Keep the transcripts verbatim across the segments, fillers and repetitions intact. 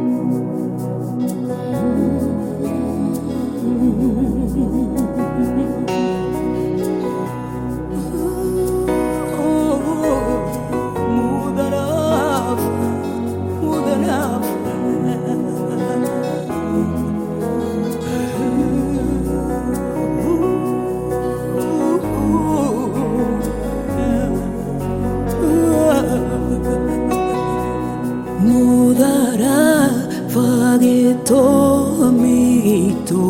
Mudará fagito mito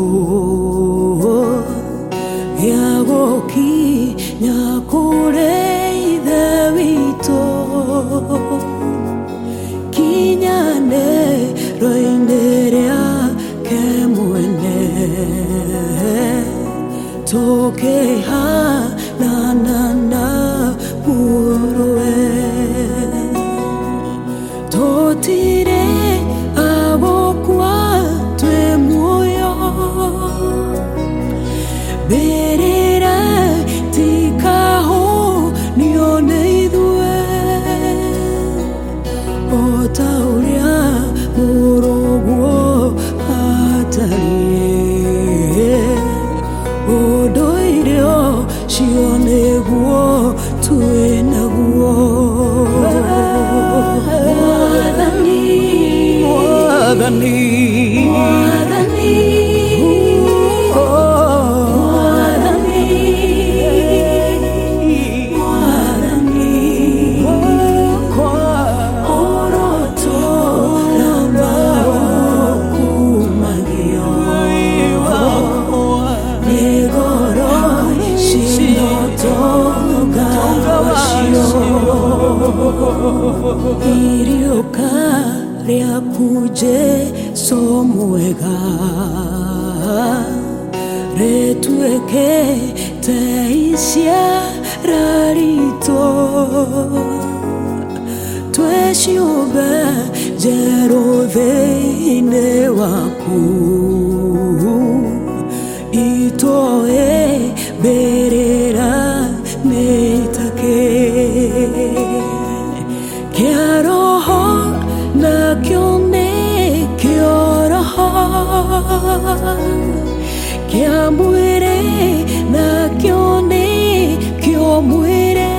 Yago ki nyakurei debito Kinyane roinderea kemuene Toke ha na na na murue Totire abokwa tue muyo Berera tikaho nione idue Otauria moroguo atarie Odoireo shioneguo tue naguo Mwadhani Mwadhani Mwadhani Mwadhani Kwa oroto Nambao kumagio Negoro Shinoto Gawashio Irioka Reakuje somuega Retueke teisia rarito Tueshiobe jeroveine waku Itoe berera neitake Kiaroho na kione kioroho Kia muere na kione kio muere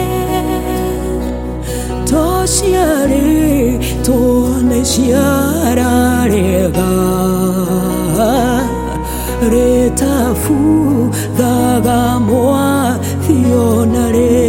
Toshiare tone shiararega Retafu daga moa thionare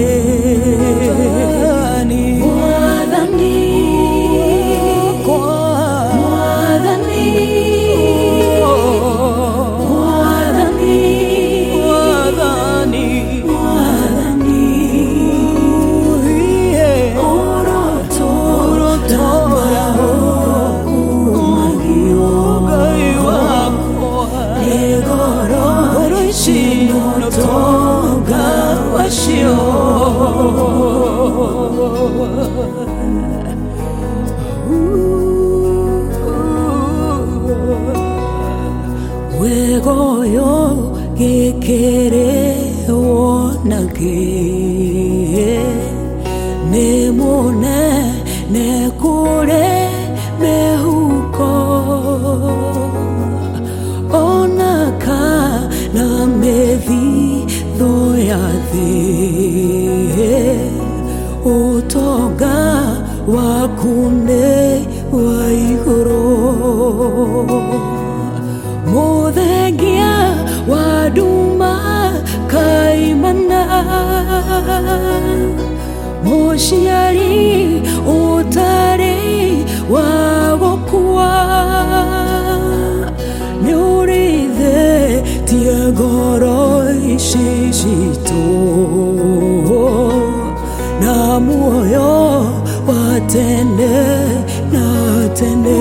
Wegoyo gekere wonake Nemone nekure mehuko Onaka na mevi doyathe Utoga wakune waigoro Mothegia waduma kaimana Moshiari utare wagokua Nyurithe tiagoro ishishito Na muoyo watende na tende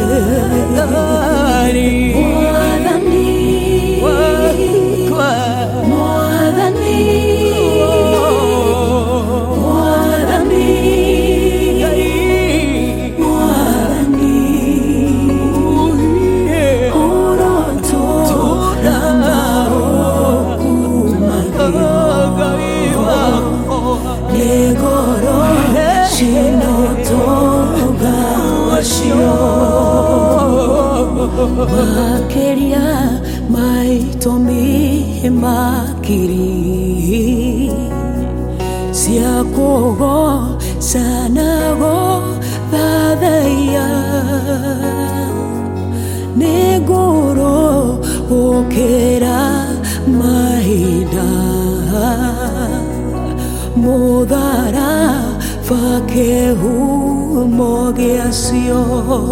Mwadhani Mwadhani Mwadhani Mwadhani Oroto Nambao kumagio Negoro Shinoto Gawashio Makeria maitomi makiri siakogo sanago dadaya negoro okera mahinda modara fakehu mogiasio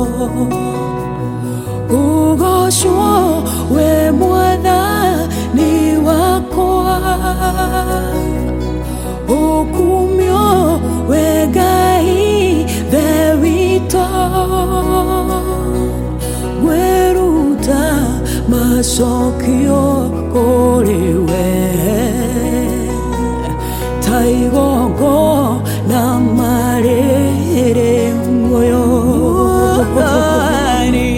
ugoshwo we mwathani wakwa ukumio we Ngai the wito weruta masokio koriwe taigogo na marere moyo Mwathani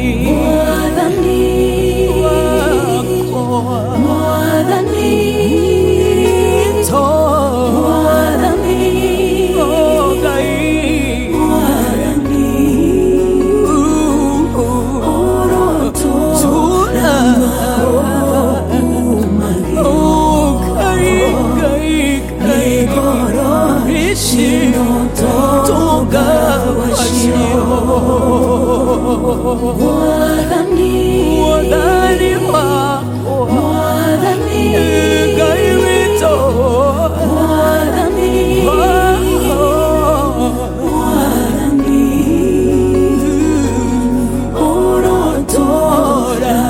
Mwathani to Mwathani Ngai Mwathani oroto Mwathani Mwathani wako Mwathani Ngai wito Mwathani Mwathani orotora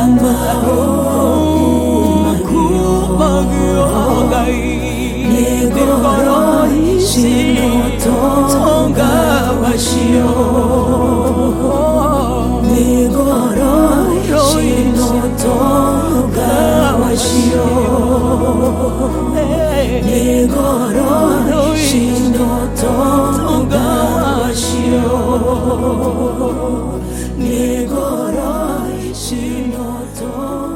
magio Ngai negoro shinoto tonga washio negoro shinoto tonga washio negoro shinoto tonga washio negoro shinoto